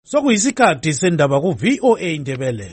Sokuyisikhathi sendaba ku VOA Indebele.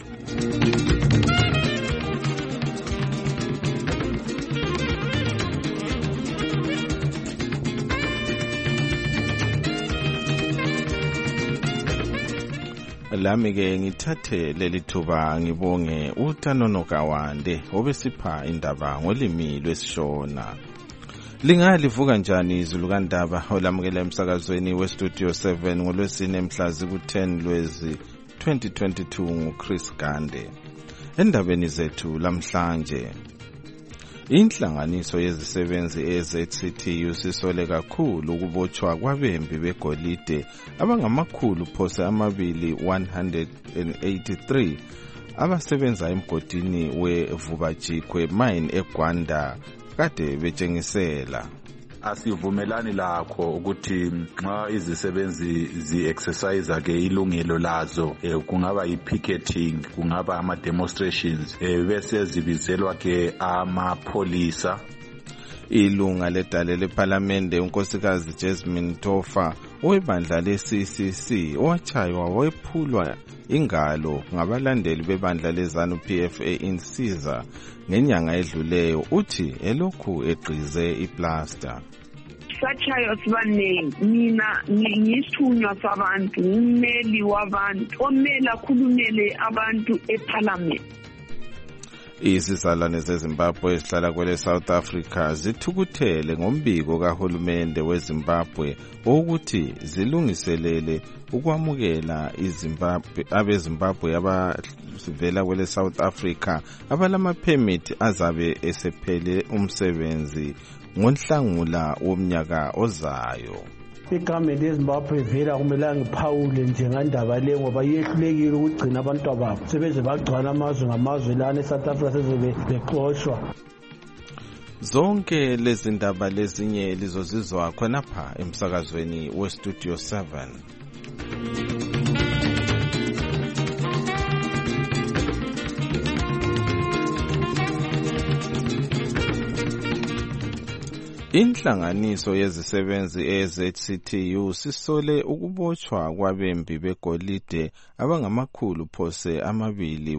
Lami ke ngithathe leli thuba ngibonge uTanono Kawande obesipha indaba ngolimi lwesishona. Lingalivuka njani izulu kaNdaba olamukela emsakazweni weStudio 7 ngolwesine mhlazi ku10 Lwezi 2022 nguChris Gande. Endabeni zethu lamhlanje, inhlanganiso yezisebenzi eZCTU sisole kakhulu ukubotshwa kwabembi begolide abangamakhulu phose amabili 183 abasebenza emgodini weVubajikwe mine eGwanda kade betshengisela. Asivumelani lakho ukuthi nxa izisebenzi zi-exercise ke ilungelo lazo kungaba yi-picketing, kungaba ama-demonstrations bese zibizelwa ke amapholisa. Ilunga ledale leParlamente unkosikazi Jasmine Tofa owebandla le-CCC owatshaywa wephulwa ingalo ngabalandeli bebandla lezanu PFA insiza ngenyanga edluleyo uthi elokhu egqize iplaster. Sachayo sibanengi mina ngiyisithunywa sabantu ummeli wabantu omela khulumele abantu eParliament. Izizalwane zeZimbabwe ezihlala kwele South Africa zithukuthele ngombiko kahulumende weZimbabwe ukuthi zilungiselele ukwamukela abeZimbabwe abavela kwele South Africa abalama permit azabe esephele umsebenzi ngoNhlangula womnyaka ozayo. Igovernment yeZimbabwe vela kumele ngiphawule njengandaba le ngoba yehlulekile ukugcina abantu babo sebeze bagcwana amazwe ngamazwe lana eSouth Africa sezebe bexoshwa. Zonke lezi ndaba lezinye lizozizwa khonapha emsakazweni weStudio 7. Inhlanganiso yezisebenzi eZCTU sisole ukubotshwa kwabembi begolide abangamakhulu phose amabili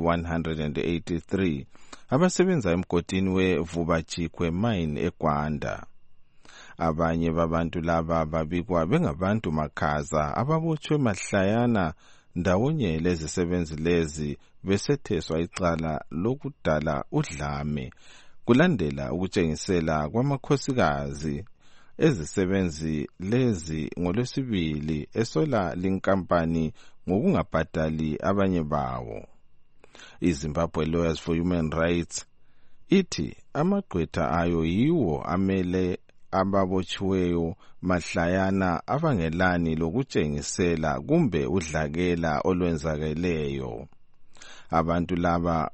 183 abasebenza emgodini weVubajikwe mine eGwanda. Abanye babantu laba babikwa bengabantu makhaza ababotshwe mahlayana ndawonye lezisebenzi lezi besetheswa icala lokudala udlame kulandela ukutshengisela kwamakhosikazi ezisebenzi lezi ngolwesibili esola linkampani ngokungabhadali abanye bawo. iZimbabwe Lawyers for Human Rights ithi amagqwetha ayo yiwo amele ababotshiweyo mahlayana abangelani lokutshengisela kumbe udlakela olwenzakeleyo. Abantu laba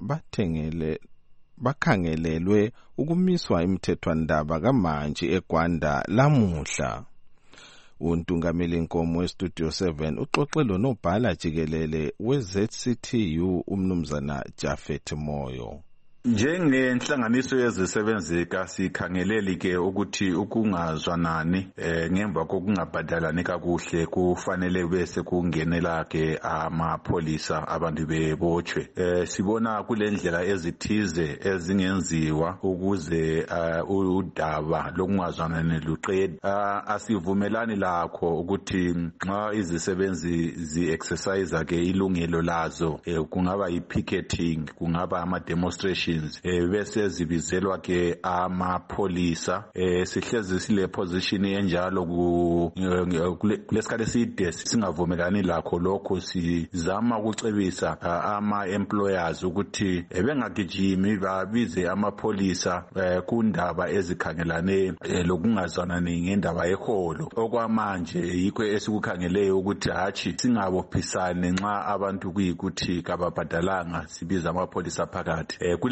bakhangelelwe ukumiswa imithethwandaba kamanje eGwanda lamuhla. Untungameli Nkomo weStudio 7 uxoxelo nobhala jikelele weZCTU umnumzana Jafet Moyo. Njengenhlanganiso yezisebenzi sikhangeleli ke ukuthi ukungazwanani ngemva kokungabhadalani kakuhle kufanele bese kungenela ke amapholisa abantu bebotshwe. Sibona kulendlela ezithize ezingenziwa ukuze udaba lokungazwanani luqede. Asivumelani lakho ukuthi nxa izisebenzi zi-exercise ke ilungelo lazo kungaba yi-picketing, kungaba ama-demonstrations bese zibizelwa ke amapholisa. Sihlezi sile position enjalo kulesikhathi eside singavumelani lakho lokho. Sizama ukucebisa ama-employers ukuthi bengagijimi babize amapholisa kundaba ezikhangelane lokungazwanani ngendaba yeholo. Okwamanje yikho esikukhangeleyo ukuthi hatshi singabophisane nxa abantu kuyikuthi kababhadalanga sibiza amapholisa phakathi. Kule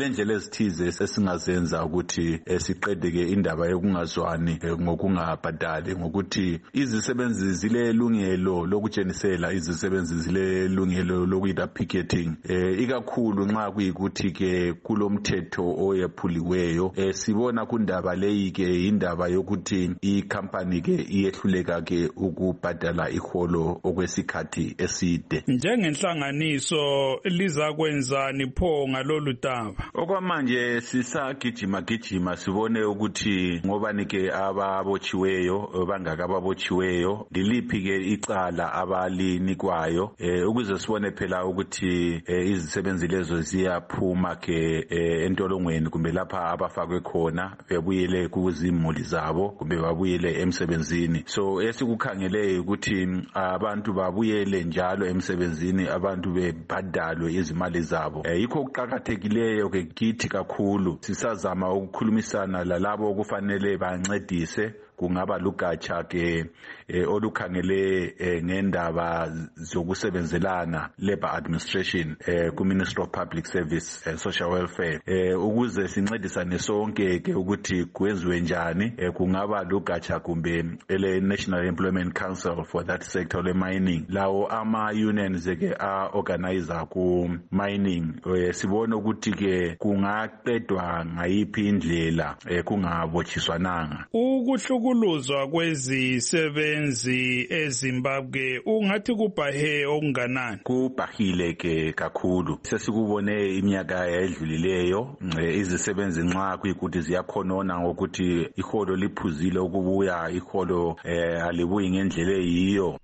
kulendlela ezithize esingazenza ukuthi siqedeke indaba yokungazwani ngokungabhadali, ngokuthi izisebenzi zilelungelo lokutshenisela, izisebenzi zilelungelo lokuyida picketing, ikakhulu nxa kuyikuthi ke kulomthetho oyephuliweyo. Sibona kundaba leyi ke indaba yokuthi ikhampani ke iyehluleka ke ukubhadala iholo okwesikhathi eside. Njengenhlanganiso lizakwenzani pho ngalolu daba? Okwamanje sisagijima sibone ukuthi ngobani ke ababotshiweyo bangaka ababotshiweyo, liliphi ke icala abalinikwayo, ukuze sibone phela ukuthi izisebenzi lezo ziyaphuma ke entolongweni kumbe lapha abafakwe khona bebuyele kuzimuli zabo kumbe babuyele emsebenzini. So esikukhangeleyo ukuthi abantu babuyele njalo emsebenzini, abantu bebhadalwe izimali zabo. Yikho kuqhakathekileyo ke kithi kakhulu sisazama ukukhulumisana lalabo okufanele bancedise, kungaba lugatsha ke olukhangele ngendaba zokusebenzelana, labor administration, ku Ministry of Public Service and Social Welfare, ukuze sincedisane sonke ke ukuthi kwenziwe njani. Kungaba lugatsha kumbe ele National Employment Council for that sector le mining, lawo ama unions ke organizer ku mining, sibone ukuthi ke kungaqedwa ngayiphi indlela kungabotshiswananga. Ukuhlukuluzwa kwezisebenzi eZimbabwe ungathi kubhahe okunganani? Kubhahile ke kakhulu. Sesikubone iminyaka edlulileyo, izisebenzi nxa kuyikuthi ziyakhonona ngokuthi iholo liphuzile ukubuya, iholo alibuyi ngendlela eyiyo.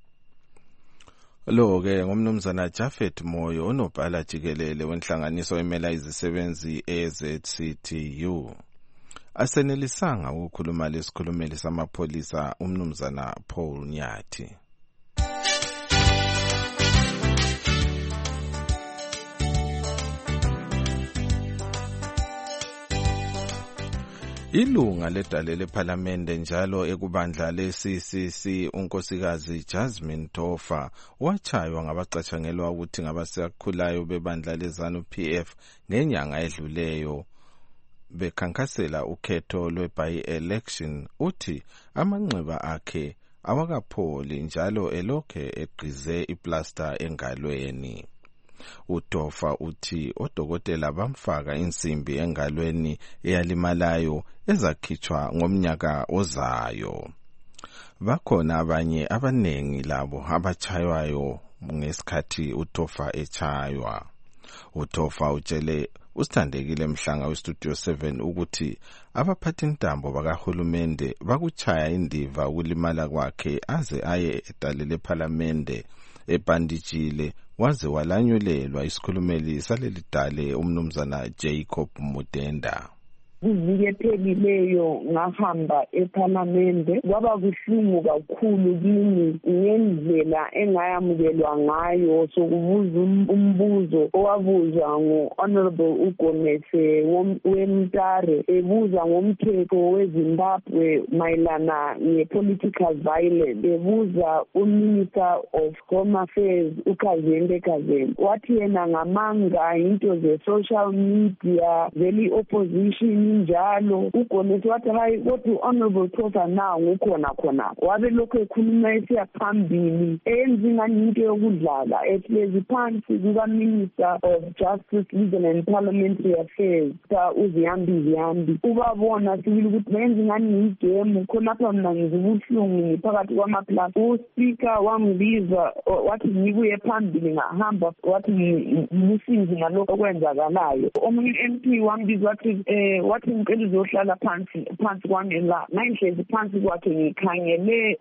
Lo ke ngomnumzana Jafet Moyo, onobhala jikelele wenhlanganiso emela izisebenzi eZCTU. Asenelisanga ukukhuluma lesikhulumeli samapholisa umnumzana Paul Nyathi. Ilunga ledale lePhalamende njalo ekubandla le-CCC unkosikazi Jasmine Tofa wachaywa ngabacatshangelwa ukuthi ngabasakhulayo bebandla leZANU-PF ngenyanga edluleyo bekhankasela ukhetho lwe-by-election. Uthi amanxeba akhe awakapholi njalo elokhe egqize iplaster engalweni. UTofa uthi odokotela bamfaka insimbi engalweni eyalimalayo ezakhitshwa ngomnyaka ozayo. Bakhona abanye abanengi labo abachaywayo ngesikhathi uTofa echaywa. UTofa utshele usithandekile Mhlanga weStudio 7 ukuthi abaphathintambo bakahulumende bakuchaya indiva ukulimala kwakhe aze aye edale lePhalamende ebhanditshile waze walanyulelwa isikhulumeli saleli dale umnumzana Jacob Mudenda. Kuvike ephelileyo ngahamba ePhalamende, kwaba kuhlungu kakhulu kimi ngendlela engayamukelwa ngayo. Sokubuza umbuzo owabuzwa ngo-Honorable Ugomese weMtare, ebuza ngomthetho weZimbabwe mayelana nge-political violence, ebuza uMinister of Home Affairs uKazembe Kazembe. Wathi yena ngamanga into ze-social media vele opposition njalo uGomese wathi hayi kodwa uHonorable Tofa nawo ngukhona khona. Wabe lokho ekhuluma esiya phambili enza ingani into yokudlala ehlezi phansi kukaMinister of Justice, Legal and Parliamentary Affairs uZiyambi. Ubabona sibili ukuthi benza ingani igame khonapha mina ngizibuhlungu ngiphakathi kwamaplasi. uSpeaker wangibiza wathi ngibuye phambili ngahamba, wathi ngisize ngalokho okwenzakalayo. Omunye MP wangibiza wathi ngicela uzohlala phansi kwami la. Ngihlezi phansi kwakhe ngikhangele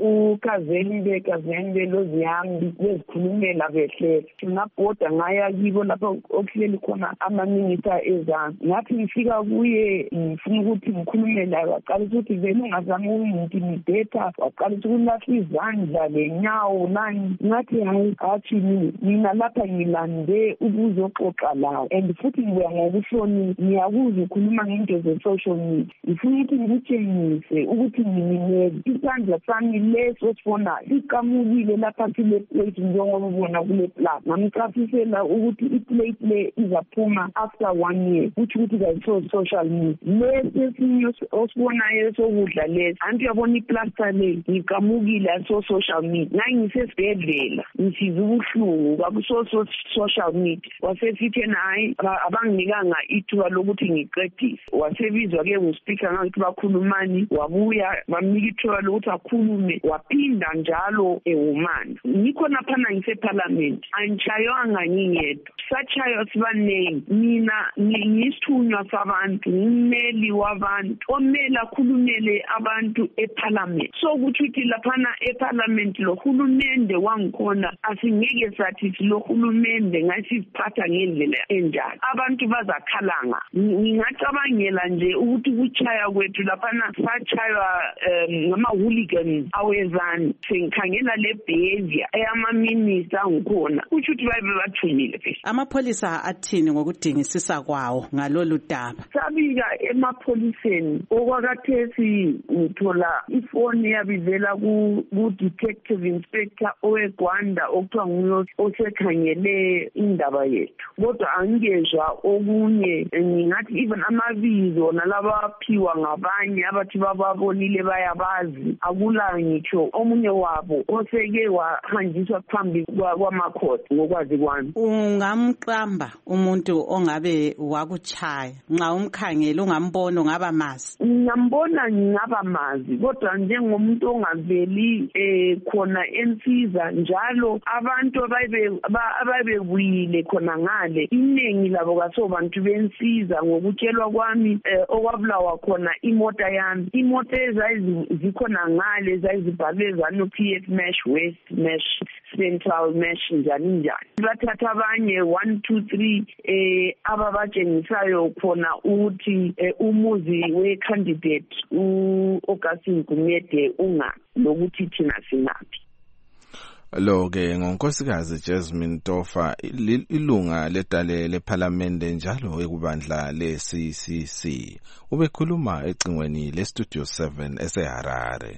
uKazembe loZiyambi bezikhulumela behle. Ngabhoda ngaya kibo lapho okuhleli khona amaminister ezansi. Ngathi ngifika kuye ngifuna ukuthi ngikhulume naye, waqala ukuthi vele ungazami ukungiintimidate, waqala ukulahla izandla lenyawo nani. Ngathi hayi athi mina lapha ngilande ukuzoxoxa lawo and futhi ngibuya ngokuhlonipha, ngiyakuza ukhuluma ngento ze-social media. Ngifuna ukuthi ngikutshengise ukuthi isandla sami leso sibonayo siqamukile lapha kule plate njengoba ubona kule plate. Ngamchasisela ukuthi iplate le izaphuma after 1 year, ukuthi kayi-social media. Lesi sinye osibonayo sokudla lesi, anti uyabona iplaster le ngiqamukile aso-social media. Ngisesibhedlela ngisiza ubuhlungu kwakuso-social media. Wasesithi hayi abanginikanga ithuba lokuthi ngiqedise. Wasebizwa-ke nguspika ngathi bakhulumani, wabuya bamnika ithuba lokuthi akhulume, waphinda njalo ewumani. Ngikho naphana ngisephalamende, angitshaywanga ngingedwa, satshaywa sibanengi. Mina ngiyisithunywa sabantu, ngimeli wabantu, omele akhulumele abantu ephalamende. So ukuthi laphana ephalamende lo hulumende wangikhona asingeke sathi lo hulumende ngasiphatha ngendlela enjalo. Abantu bazakhalanga. Ngingacabangela nje ukuthi ukuchaya kwethu laphana satshaywa ngama-hooligans awezani. Sengikhangela le behavior eyama-minister ngikhona. Ukuthi babe bathunile phela. Amapholisa athini ngokudingisisa kwawo ngalolu daba? Sabika emapholiseni okwakathesi ngithola ifoni yabivela ku-detective inspector oweGwanda okuthiwa nguye osekhangele indaba yethu. Kodwa angiyezwa okunye, ngingathi even amabizo nalaba aphiwa ngabanye abathi bababonile bayabazi, akula ngitsho omunye wabo oseke wahanjiswa phambi kwamakhoti ngokwazi kwami. Ungamqamba umuntu ongabe wakuchaya nxa umkhangele ungambona ungaba mazi? Ngiyambona ngingaba mazi, kodwa njengomuntu ongaveli khona ensiza njalo abantu ababebuyile khona ngale iningi labo kasobantu bensiza ngokutshelwa kwami okwabulawa khona imota yami. Imota ezayizikhona ngale zayizibhalwe zanu PF Mesh West Mesh Central Mesh njani. Bathatha abanye 1 2 3 ababatshengisayo khona ukuthi umuzi we-candidate u-Augustine Gumede nokuthi thina singaphi. Lo-ke ngonkosikazi Jasmine Tofa, ilunga ledale lephalamende njalo ekubandla le-CCC. Ubekhuluma ecingweni le-Studio 7 eseHarare.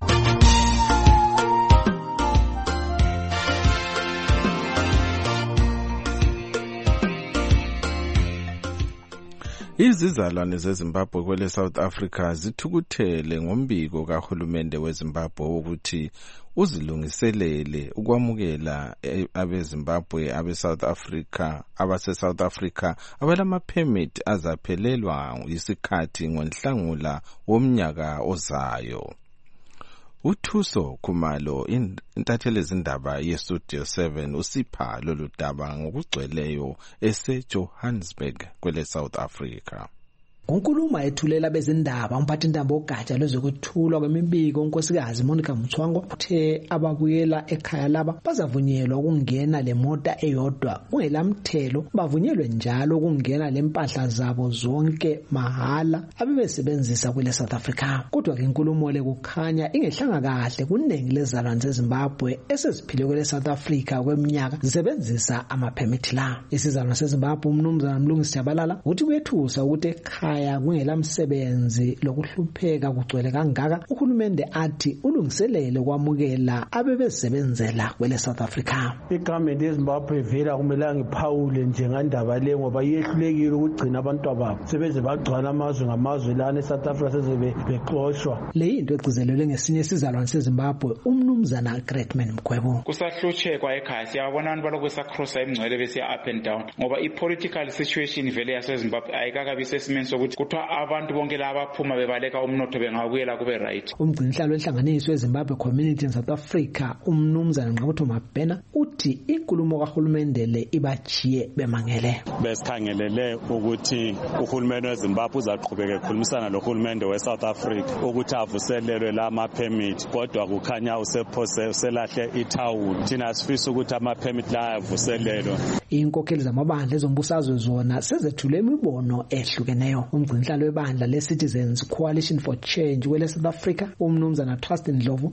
Izizalwane zeZimbabwe kwele South Africa zithukuthele ngombiko kahulumende weZimbabwe ukuthi uzilungiselele ukwamukela abeZimbabwe abase-South Africa abalama-permit azaphelelwa isikhathi ngoNhlangula womnyaka ozayo. Uthuso Khumalo, intatheli zindaba yeStudio 7, usipha lolu daba ngokugcweleyo ese-Johannesburg kwele South Africa. Unkulumo ethulela bezindaba umphathintambo ogatsha lwezokuthulwa kwemibiko unkosikazi Monica Mthwango uthe ababuyela ekhaya laba bazavunyelwa ukungena lemota eyodwa kungelamthelo, bavunyelwe njalo ukungena lempahla zabo zonke mahala abebesebenzisa kwele South Africa. Kodwa ke inkulumo le kukhanya ingehlanga kahle kuningi lezalwane zeZimbabwe eseziphile kwele South Africa kweminyaka zisebenzisa ama-permit la. Isizalwane seZimbabwe umnumzana Mlungisi Jabalala uthi kuyethusa ukuthi ekhaya kungelamsebenzi lokuhlupheka kugcwele kangaka. Uhulumende athi ulungiselele kwamukela abebesebenzela kwele South Africa. Igovernment yeZimbabwe vela kumele ngiphawule njengandaba le ngoba yehlulekile ukugcina abantu ababo sebeze bagcwana amazwe ngamazwe lana eSouth Africa sezebe bexoshwa. Le into egcizelelwe ngesinye isizalwane seZimbabwe umnumzana Greatman Mkhwebo. Kusahlutshekwa ekhaya siyabona abantu balokhu sacrossa imngcele bese up and down ngoba i-political situation vele yaseZimbabwe ayikakabi sesimeni sokuthi kuthiwa abantu bonke laba abaphuma bebaleka umnotho bengabuyela kube right. Umgcinhlalo wenhlanganiso yeZimbabwe Community in South Africa umnumzana Ngqabutho Mabhena uthi inkulumo kahulumende le ibachiye bemangele. Besikhangelele ukuthi uhulumende weZimbabwe uzaqhubeka ekhulumisana nohulumende weSouth Africa ukuthi avuselelwe lama permit, kodwa kukhanya usephose uselahle ithawula. Thina sifisa ukuthi ama permit la avuselelwe. Inkokheli zamabandla ezombusazwe zona sezethule imibono ehlukeneyo. Umgcinhlalo webandla le-Citizens Coalition for Change kwele South Africa umnumzana Trust Ndlovu uthi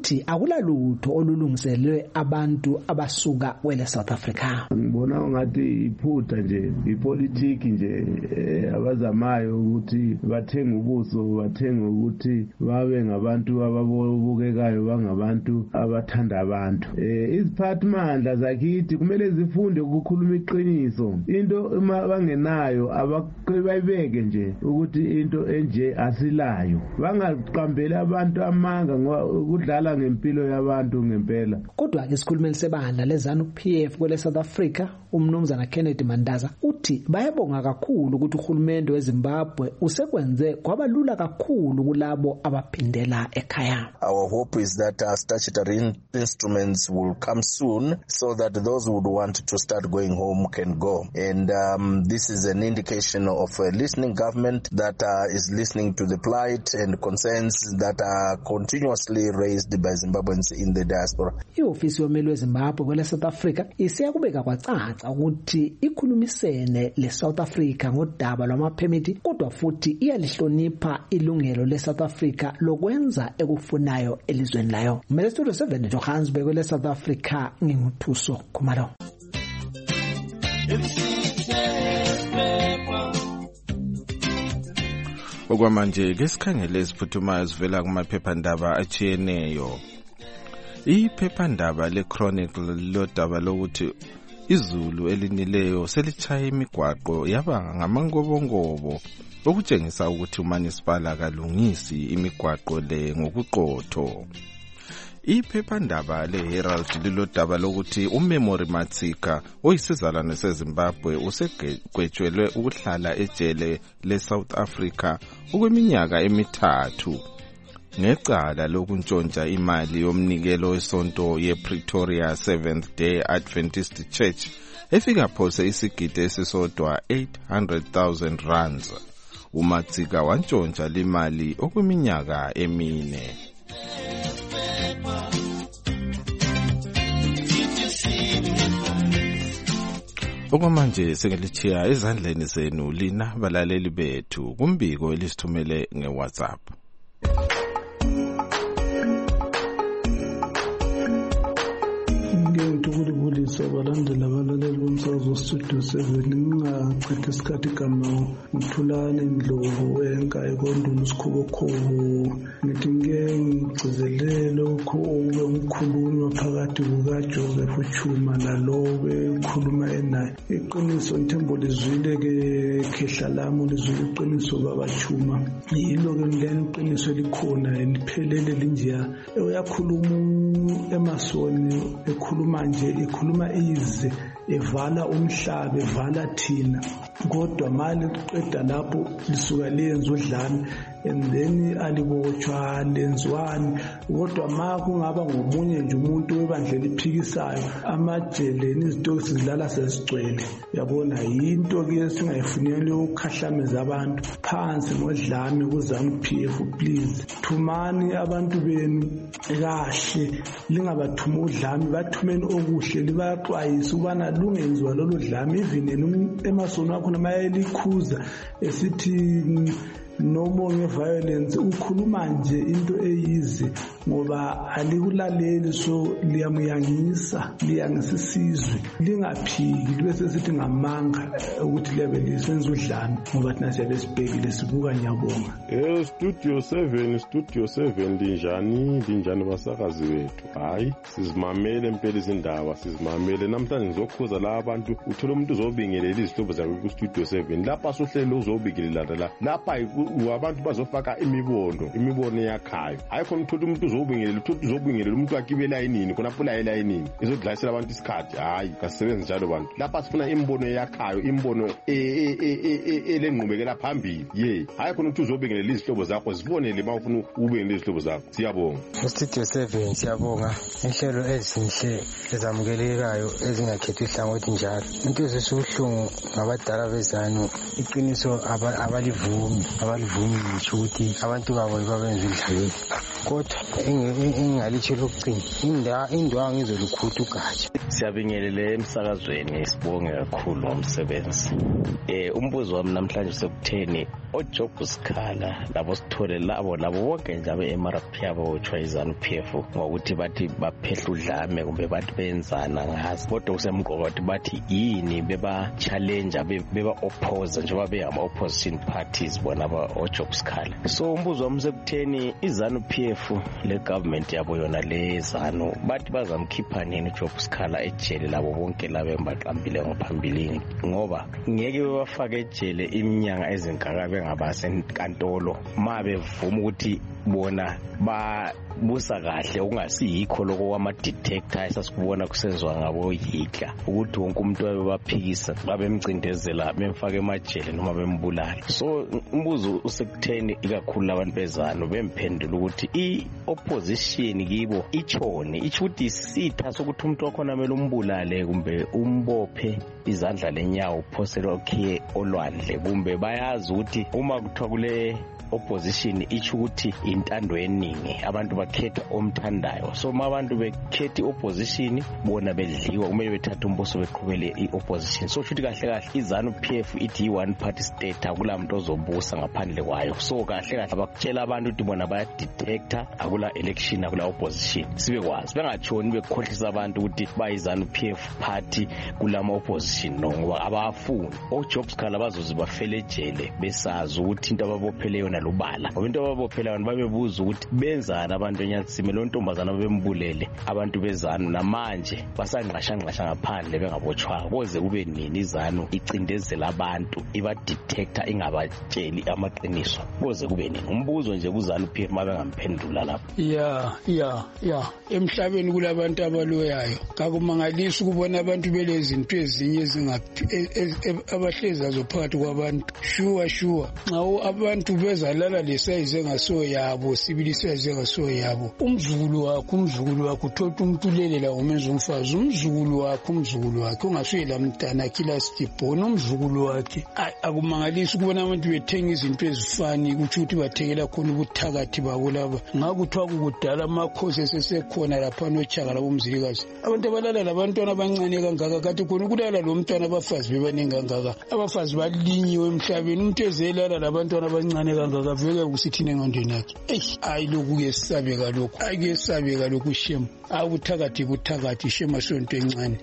uthi akulalutho olulungiselwe abantu abasuka kwele South Africa. Ngibona ngathi iphutha nje ipolitiki nje abazamayo ukuthi bathenga ubuso, bathenga ukuthi babe ngabantu ababukekayo, bangabantu abathanda abantu. Iziphathimandla zakithi kumele zifunde ukukhuluma iqiniso. Into uma bangenayo abayibeke nje ukuthi into enje asilayo. Bangaqambela abantu amanga ngokudlala ngempilo yabantu ngempela. Kodwa ke isikhulumeli sebandla leZANU-PF kwele South Africa, umnumzana Kennedy Mandaza, uthi bayabonga kakhulu ukuthi uhulumende weZimbabwe usekwenze kwabalula kakhulu kulabo abaphindela ekhaya. Our hope is that statutory instruments will come soon so that those who would want to start going home can go. And this is an indication of a listening government that is listening to the plight and concerns that are continuously raised by Zimbabweans in the diaspora. Iofisi yomeli weZimbabwe kwele South Africa isiyakubeka kwacaca ukuthi ikhulumisene le South Africa ngodaba lwamaphemithi, kodwa futhi iyalihlonipha ilungelo le South Africa lokwenza ekufunayo elizweni layo. Studio 7 Johannesburg kwele South Africa, nginguthuso Khumalo. Okwamanje ke sikhangele isiphuthumayo sivela kumaphephandaba atshiyeneyo. Iphephandaba leChronicle lodaba lokuthi izulu elinileyo selitshaya imigwaqo yaba ngamangobongobo, okutshengisa ukuthi uManisipala kalungisi imigwaqo le ngokuqotho. Iphephandaba leHerald lilodaba lokuthi uMemory Matsika oyisizalwane seZimbabwe usegwetshelwe ukuhlala ejele leSouth Africa okweminyaka emithathu ngecala lokuntshontsha imali yomnikelo wesonto yePretoria Seventh-day Adventist Church efika phose isigidi esisodwa 800,000 rands. uMatsika wantshontsha limali okweminyaka emine. Okwamanje sengelitshiya ezandleni zenu lina balaleli bethu kumbiko elisithumele ngeWhatsApp. Ngiyakubulisa abalandeli abalaleli bomsakazo Studio 7, ngingachitha isikhathi igama ngithulane Ndlovu enkayi konduna isikhobokhobo. Ngithi ngigcizelele ukube umkhulunywa phakathi kukaJoseph Chuma nalobe ukhuluma enaye. Iqiniso Nthembo lizwile ke khehla lami lizwile iqiniso baba Chuma. Yilo ke ngene iqiniso elikhona eliphelele linjeya. Uyakhuluma emasoni ekhuluma nje ikhuluma ize evala umhlaba evala thina, kodwa mali liqeda lapho lisuka lenza udlame and then alibotshwa lenzwani. Kodwa ma kungaba ngomunye nje umuntu webandla liphikisayo amajeleni izinto sizilala sezigcwele. Yabona yinto ke singayifunele ukukhahlameza abantu phansi ngodlame kuZANU-PF. Please thumani abantu benu kahle, lingabathuma udlame, bathumeni okuhle, libaxwayisa ukubana lungenziwa lolu dlame. Even emasoni wakho namayelikhuza esithi no more violence, ukhuluma nje into eyize ngoba alikulaleli, so liyamuyangisa, liyangisisizwe, lingaphiki bese sithi ngamanga ukuthi lebe lisenza udlame ngoba thina siyabesibhekile sibuka. Ngiyabonga. Studio 7 linjani basakazi bethu. Hayi sizimamele impela izindaba, sizimamele. Namhlanje ngizokhuza la abantu, uthola umuntu uzobingelela izihlobo zakhe ku Studio 7 lapha sohlelo uzobingelela lapha abantu bazofaka imibono yakhayo. Hayi khona uthola umuntu uzobingelela umuntu wakibela yinini khona phula elayinini izodlanisela abantu isikhathi. Hayi kasisebenzi njalo bantu lapha sifuna imbono yakhayo, imbono elengqubekela phambili. Hayi khona ukuthi uzobingelela izihlobo zakho, zibonele uma ufuna ubingelela izihlobo zakho. Siyabonga. Studio 7 siyabonga inhlelo ezinhle ezamukelekayo ezingakhethi ihlangothi njalo. Into ezisuhlungu ngabadala bezanu, iqiniso abalivumi ngisho ukuthi abantu babo babenza idlalo. Kodwa engingalitshela ukugcina indwangu izolukhutha ugatsha. Siyabingelele emsakazweni, sibonge kakhulu ngomsebenzi. Umbuzo wami namhlanje usekutheni oJob Sikhala labo sithole labo bonke nje abe-MRP abotshwa iZANU-PF ngokuthi bathi baphehla udlame kumbe bathi benzana ngazi, kodwa kusemqoka ukuthi bathi yini beba-challenge beba-oppose njengoba bengama-opposition parties bona oJob Sikhala. So umbuzo wami usekutheni iZANU-PF le government yabo yona le ZANU bathi bazamkhipha nini uJob Sikhala ejele labo bonke labo embaqambile ngaphambilini, ngoba ngeke bebafake ejele iminyaka ezinkaka bengabasenkantolo ma bevuma ukuthi bona babusa kahle okungasiyikho lokho kwama-detector esasikubona kusenziwa ngabo Hitler, ukuthi wonke umuntu wayebaphikisa babemcindezela bemfake emajele noma bembulala. So umbuzo usekutheni ikakhulu abantu bezanu bemphendula ukuthi i-opposition kibo itshoni, itsho ukuthi isitha sokuthi umuntu wakhona kumele umbulale kumbe umbophe izandla lenyawo uphosele okhiye olwandle, kumbe bayazi ukuthi uma kuthiwa kule opposition itsho ukuthi intando yeningi abantu bakhetha omthandayo. So uma abantu bekhetha i-opposition bona bedliwa kumele bethatha umbuso beqhubele i-opposition. So futhi kahle kahle iZANU-PF ithi yi-one party state, akula muntu ozobusa ngaphandle kwayo. So kahle kahle abakutshela abantu ukuthi bona bayadetector akula election akula opposition, sibe kwazi bengatshoni bekhohlisa abantu ukuthi bayiZANU-PF party kulama opposition, no, ngoba abafuni oJob Sikhala bazoze bafele ejele besazi ukuthi into ababophele yona lubala, ngoba into ababophela abantu babebuza ukuthi benzana abantu enyathime lo ntombazana bembulele abantu bezanu namanje basangqasha ngaphandle bengabotshwa. Koze kube nini iZANU icindezela abantu ibadetector ingabatsheli amaqiniso? Koze kube nini? Umbuzo nje kuZANU-PF mabengamphendula lapho. Emhlabeni kulabantu abaloyayo, kakumangalisi ukubona abantu belezinto ezinye abahlezazo phakathi kwabantu. Sure nxa abantu bezalala lesayize engasoyabo, sibili sayize engasoyabo, umzukulu wakho uthola umuntu ulelela umenza umfazi, umzukulu wakhe ungasuyela mntana kila sitibhona umzukulu wakhe. Akumangalisi ukubona abantu bethenga izinto ezifani ukuthi bathekela khona ubuthakathi babo laba. Ngakuthiwa kukudala amakhosi esesekhona lapha nochaka labo mzilikazi, abantu abalala labantwana abancane kangaka, kathi khona ukulala lo mntwana abafazi bebaningi kangaka, abafazi balinyiwe emhlabeni, umuntu ezelala labantwana abancane kangaka vele kusithini engqondweni yakhe. Hayi lokhu kuyesabeka lokhu shema. Buthakathi shema sonto encane.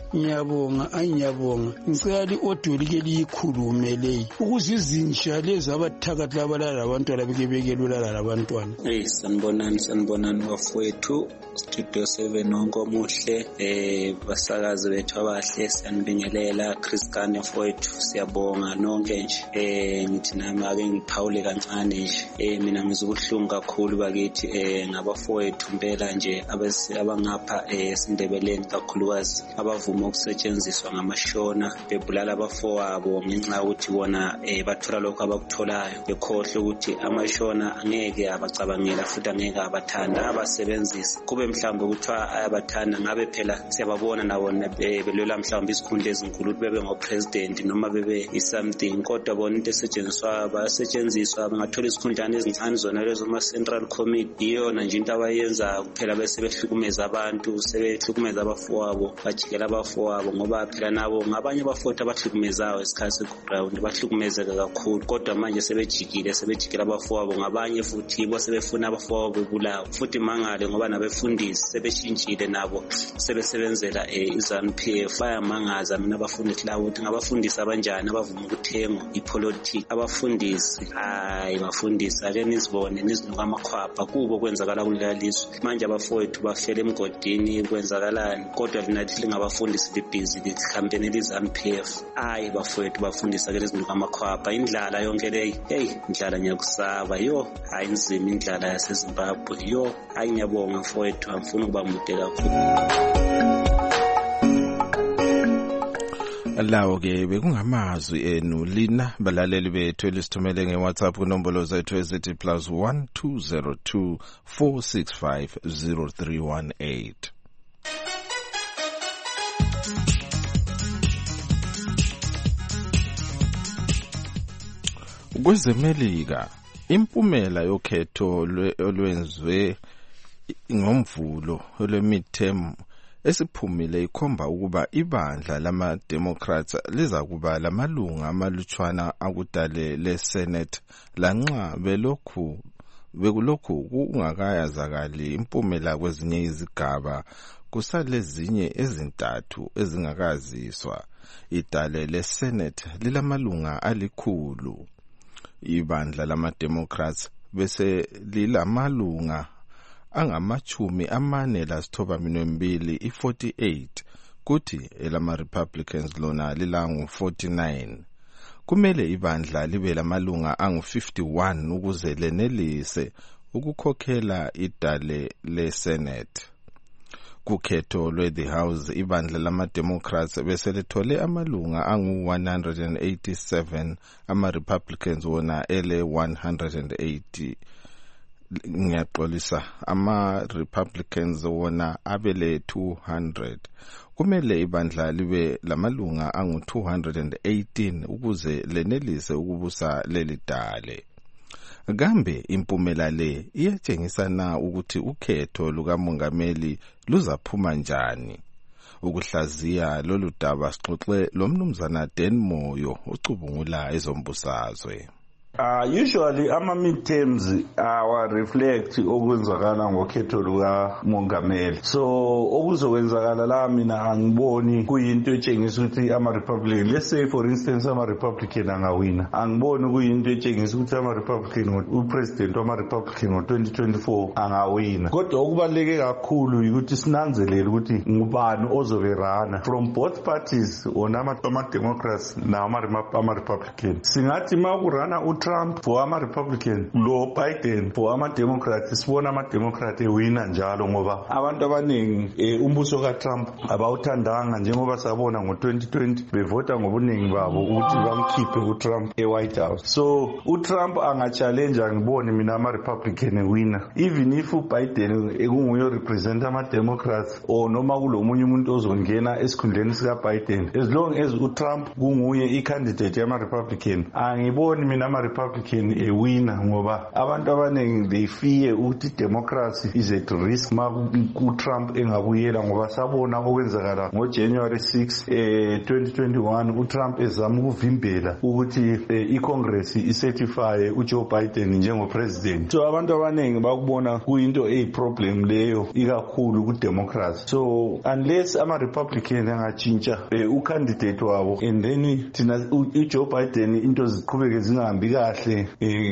Ngiyabonga ngicela i-audio like liyikhulume leyi ukuze izinja lezi abathakathi labalala labantwana bekelulala labantwana. Sanibonani bafowethu, Studio 7 nonke omuhle, basakazi bethu abahle, siyanibingelela. Chris Kane mfowethu, siyabonga nonke nje. Ngithi nami ake ngiphawule kancane nje. Mina ngizobuhlungu kakhulu bakithi ngabafowethu impela nje abangapha esindebeleni kakhulukazi abavuma ukusetshenziswa ngamashona bebulala abafowabo ngenxa ukuthi bona bathola lokho abakutholayo, bekhohle ukuthi amashona angeke abacabangela futhi angeke abathanda abasebenzisa. Kube mhlawumbe kuthiwa ayabathanda, ngabe phela siyababona nabona belwela mhlawumbe isikhundla ezinkulu ukuthi bebe ngopresident noma bebe something, kodwa bona into esetshenziswa basetshenziswa bangathola isikhundlana ezincane zona lezo ma-Central Committee. Iyona nje into abayenza kuphela bese behlukumeza abantu, sebehlukumeza abafowabo, bajikela abafowabo, ngoba phela nabo ngabanye abafowethu abahlukumezayo esikhathi se-ground bahlukumezeka kakhulu, kodwa manje sebejikela abafowabo. Ngabanye futhi ibo sebefuna abafowabo bebulawa futhi mangale ngoba nabefundisi sebeshintshile nabo sebesebenzela iZANU-PF. Bayamangaza mina abafundi labo ukuthi ngabafundisi abanjani abavuma ukuthengwa ipolitiki. Abafundisi bafundisi ake nizibone nizinuka amakhwapha kubo kwenzakala kulelizwe. Manje abafowethu bafela emgodini kwenzakalani, kodwa linathi lingabafundisi libhizi likhambeni liZANU-PF. Bafowethu bafundisa ke lezinuka amakhwapha. Indlala yonke leyi, indlala ngiyakusaba hayi nzima indlala yaseZimbabwe ngiyabonga mfowethu, angifuni ukuba mude kakhulu. Lawo ke bekungamazwi enu lina balaleli bethu elisithumele ngeWhatsApp kunombolo zethu ezithi +1 202 465 0318. Kwezemelika impumela yokhetho olwenzwe ngomvulo lwe midterm esiphumile ikhomba ukuba ibandla lama-Democrats liza kuba lamalunga amalutshwana akudale le-Senate lanxa bekulokhu kungakayazakali impumela kwezinye izigaba kusale ezinye ezintathu ezingakaziswa. Idale le-Senate lilamalunga 100. Ibandla lama-Democrats bese lilamalunga angama-42 i-48 kuthi elama-Republicans lona lilangu-49. Kumele ibandla libe lamalunga angu-51 ukuze lenelise ukukhokhela idale le-Senate. Kukhetho lwe-The House ibandla lama-Democrats bese lethole amalunga angu-187, ama-Republicans wona ele-180. Ngiyaxolisa, ama-Republicans wona abele 200. Kumele ibandla libe lamalunga angu-218 ukuze lenelise ukubusa leli dale. Kambe impumela le iyatshengisa na ukuthi ukhetho lukamongameli luzaphuma njani? Ukuhlaziya lolu daba sixoxe lomnumzana Dan Moyo ucubungula ezombusazwe. Usually ama-midterms reflect okwenzakala ngokhetho lukamongameli. So okuzokwenzakala la mina angiboni kuyinto etshengisa ukuthi ama-Republican, let's say for instance ama-Republican angawina. Angiboni kuyinto etshengisa ukuthi ama-Republican, upresident wama-Republican ngo-2024 angawina. Kodwa okubaluleke kakhulu ukuthi sinanzelele ukuthi ngubani ozoberana from both parties, ona ama-Democrats nama-Republican. Singathi makurana Trump for ama-Republican, lo Biden for ama-Democrats, sibona ama-Democrat ewina njalo ngoba abantu abaningi umbuso ka-Trump abawuthandanga njengoba sabona ngo-2020 bevota ngobuningi babo ukuthi bamkhiphe uTrump e-White House. So uTrump angachallenge, ngibone mina ama-Republican ewina, even if uBiden ekunguye represent ama-Democrats or noma kulomunye umuntu ozongena esikhundleni sika-Biden, as long as uTrump kunguye i-candidate yama-Republican, angiboni mina ama-Republican ewina ngoba abantu abaningi they fear ukuthi democracy is at risk ma uTrump engabuyela, ngoba sabona okwenzakala ngoJanuary 6 2021 uTrump ezama ukuvimbela ukuthi iCongress icertify uJoe Biden njengopresident. So abantu abaningi bakubona kuyinto eyiproblem leyo ikakhulu ku-democracy. So unless ama-Republican angatshintsha ucandidate wabo and then thina uJoe Biden into ziqhubeke zingahambi kahle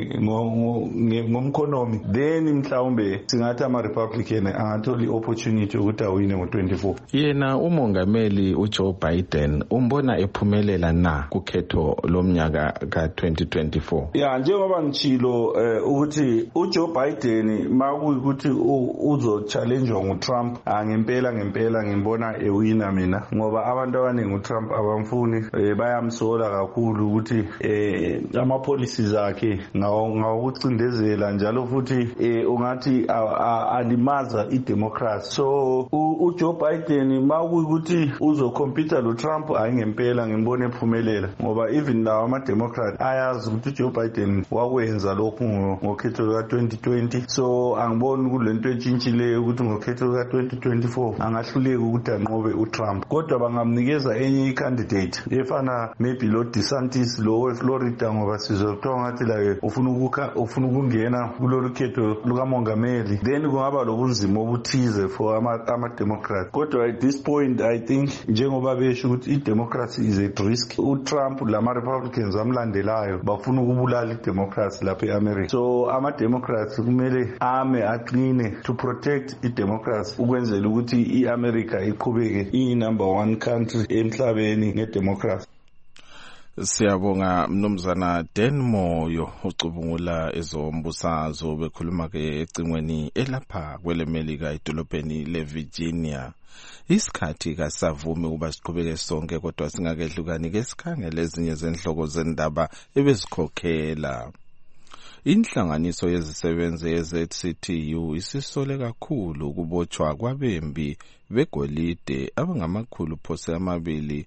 ngomkhonomi, then mhlawumbe singathi ama-Republican angathola i-opportunity ukuthi awine ngo-24. Yena umongameli uJoe Biden umbona ephumelela na kukhetho lomnyaka ka-2024? Ya, njengoba ngitshilo ukuthi uJoe Biden makuyikuthi uzo-challengewa nguTrump, ngempela ngimbona ewina mina ngoba abantu abaningi uTrump abamfuni, bayamsola kakhulu ukuthi ama-policies akhe ngawukucindezela njalo futhi ungathi alimaza idemocracy. So uJoe Biden makuyikuthi uzokhompyutha lo Trump, ngempela ngimbona ephumelela ngoba even lawo ama-Democrat ayazi ukuthi uJoe Biden wakwenza lokhu ngokhetho luka-2020. So angiboni kulento etshintshileyo ukuthi ngokhetho luka-2024 angahluleka ukuthi anqobe uTrump, kodwa bangamnikeza enye i-candidate efana maybe lo DeSantis lo weFlorida, ngoba sizothiwa ngathi la ufuna ukungena kulolu khetho lukamongameli, then kungaba lobunzima obuthize for ama-Democrats. Kodwa at this point I think njengoba besho ukuthi i-democracy is at risk, uTrump lama-Republicans amlandelayo bafuna ukubulala i-democracy lapha e-America. So ama-Democrats kumele aqine to protect i-democracy ukwenzela ukuthi i-America iqhubeke iyi-number 1 country emhlabeni nge-democracy. Siyabonga mnumzana Dan Moyo ucubungula ezombusazwe, bekhuluma ke ecingweni elapha kwelemelika edolobheni leVirginia. Isikhathi kasavumi ukuba siqhubeke sonke, kodwa singakehlukani ke sikhangele ezinye zenhloko zendaba ebezikhokhela. Inhlanganiso yezisebenzi ye-ZCTU isisole kakhulu ukubotshwa kwabembi begolide abangamakhulu phose amabili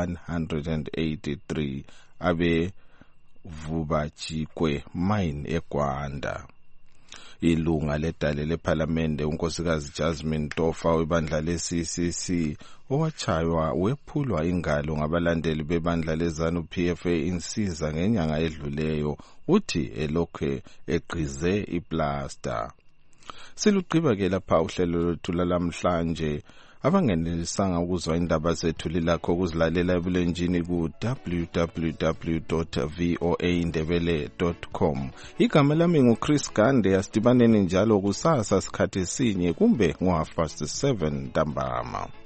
183 abe Vubajikwe mine eGwanda. ilunga ledale lePhalamende unkosikazi Jasmine Tofa webandla le-CCC owachaywa wephulwa ingalo ngabalandeli bebandla lezanu PFA insiza ngenyanga edluleyo uthi elokhe egqize iplaster. Silugqiba ke lapha uhlelo lwethu lamhlanje. Abangenelisanga ukuzwa indaba zethu lilakho ukuzilalela ebulenjini ku www.voaindebele.com. Igama lami nguChris Gande. Asidibaneni njalo kusasa sikhathi sinye kumbe ngo 7:30 ntambama.